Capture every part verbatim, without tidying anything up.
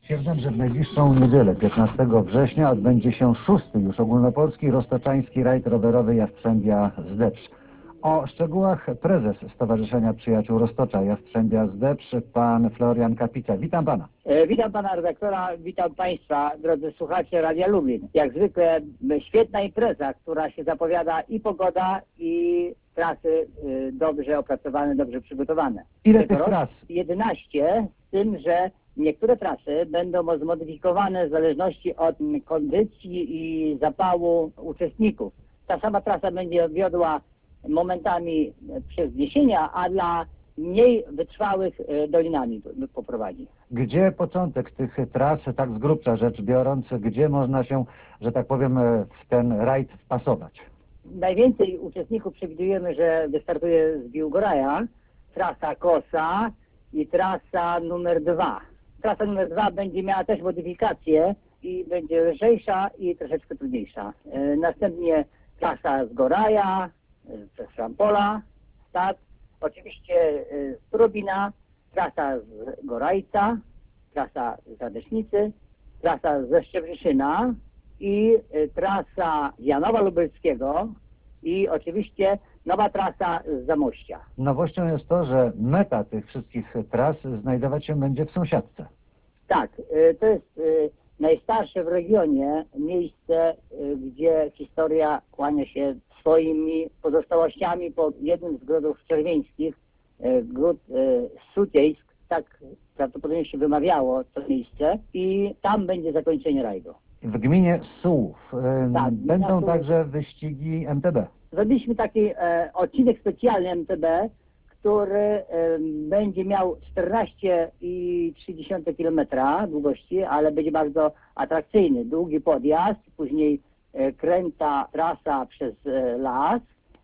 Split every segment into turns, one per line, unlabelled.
Stwierdzam, że w najbliższą niedzielę, piętnastego września, odbędzie się szósty już ogólnopolski roztoczański rajd rowerowy Jastrzębia Zdebsz. O szczegółach prezes Stowarzyszenia Przyjaciół Roztocza Jastrzębia Zdebsz, pan Florian Kapica. Witam pana.
E, witam pana redaktora, witam państwa, drodzy słuchacze Radia Lublin. Jak zwykle m, świetna impreza, która się zapowiada, i pogoda, i trasy y, dobrze opracowane, dobrze przygotowane.
Ile
Tego
tych
roku
tras?
jedenaście, z tym, że niektóre trasy będą zmodyfikowane w zależności od m, kondycji i zapału uczestników. Ta sama trasa będzie wiodła momentami przez wzniesienia, a dla mniej wytrwałych y, dolinami poprowadzi.
Gdzie początek tych tras, tak z grubsza rzecz biorąc, gdzie można się, że tak powiem, w ten rajd wpasować?
Najwięcej uczestników przewidujemy, że wystartuje z Biłgoraja, trasa Kosa i trasa numer dwa. Trasa numer dwa będzie miała też modyfikacje i będzie lżejsza i troszeczkę trudniejsza. E, następnie trasa z Goraja, e, przez Szampola, start, oczywiście e, z Turobina, trasa z Gorajca, trasa z Radecznicy, trasa ze Szczebrzyszyna i y, trasa z Janowa Lubelskiego i oczywiście nowa trasa z Zamościa.
Nowością jest to, że meta tych wszystkich tras znajdować się będzie w sąsiadce.
Tak, y, to jest y, najstarsze w regionie miejsce, y, gdzie historia kłania się swoimi pozostałościami po jednym z grodów czerwieńskich, y, gród y, Sutiejsk, tak prawdopodobnie się wymawiało to miejsce, i tam będzie zakończenie rajdu.
W gminie Sułów y,
Tak,
będą
gmina Sułów.
także wyścigi M T B.
Zrobiliśmy taki e, odcinek specjalny M T B, który e, będzie miał czternaście i trzy dziesiąte kilometra długości, ale będzie bardzo atrakcyjny. Długi podjazd, później e, kręta trasa przez e, las.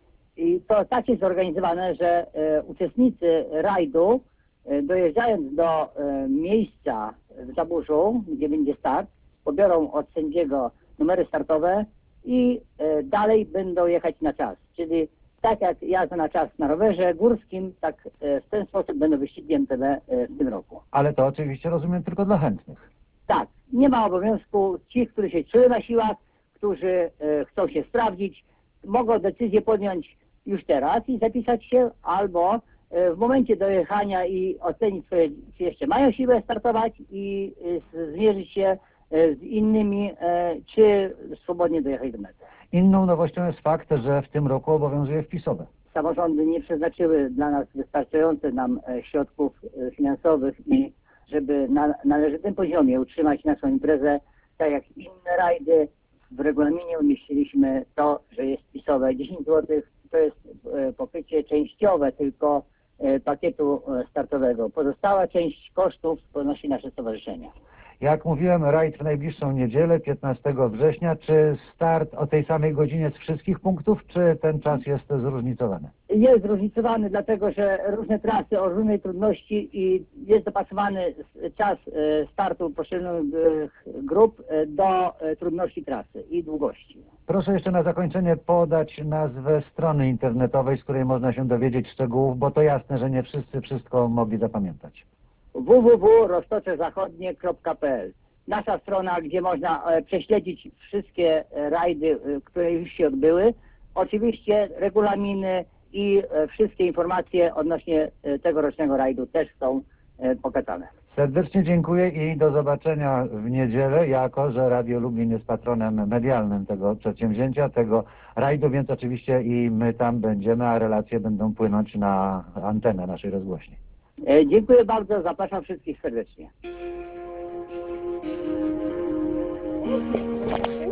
I to tak jest zorganizowane, że e, uczestnicy rajdu, e, dojeżdżając do e, miejsca w Zaburzu, gdzie będzie start, pobiorą od sędziego numery startowe i e, dalej będą jechać na czas. Czyli tak jak jazda na czas na rowerze górskim, tak e, w ten sposób będą wyścigi M T B e, w tym roku.
Ale to oczywiście rozumiem tylko dla chętnych.
Tak, nie ma obowiązku. Ci, którzy się czują na siłach, którzy e, chcą się sprawdzić, mogą decyzję podjąć już teraz i zapisać się, albo e, w momencie dojechania i ocenić swoje, czy jeszcze mają siłę startować i e, zmierzyć się z innymi, e, czy swobodnie dojechać do mety.
Inną nowością jest fakt, że w tym roku obowiązuje wpisowe.
Samorządy nie przeznaczyły dla nas wystarczająco nam e, środków e, finansowych, i żeby na należytym poziomie utrzymać naszą imprezę, tak jak inne rajdy, w regulaminie umieściliśmy to, że jest wpisowe dziesięć złotych. To jest e, pokrycie częściowe tylko e, pakietu e, startowego. Pozostała część kosztów ponosi nasze stowarzyszenie.
Jak mówiłem, rajd w najbliższą niedzielę, piętnastego września. Czy start o tej samej godzinie z wszystkich punktów, czy ten czas jest zróżnicowany?
Jest zróżnicowany, dlatego że różne trasy o różnej trudności i jest dopasowany czas e, startu poszczególnych grup e, do e, trudności trasy i długości.
Proszę jeszcze na zakończenie podać nazwę strony internetowej, z której można się dowiedzieć szczegółów, bo to jasne, że nie wszyscy wszystko mogli zapamiętać.
w w w kropka roztocze zachodnie kropka p l. Nasza strona, gdzie można e, prześledzić wszystkie e, rajdy, e, które już się odbyły. Oczywiście regulaminy i e, wszystkie informacje odnośnie e, tegorocznego rajdu też są e, pokazane.
Serdecznie dziękuję i do zobaczenia w niedzielę, jako że Radio Lublin jest patronem medialnym tego przedsięwzięcia, tego rajdu, więc oczywiście i my tam będziemy, a relacje będą płynąć na antenę naszej rozgłośni.
E, dziękuję bardzo, zapraszam wszystkich serdecznie.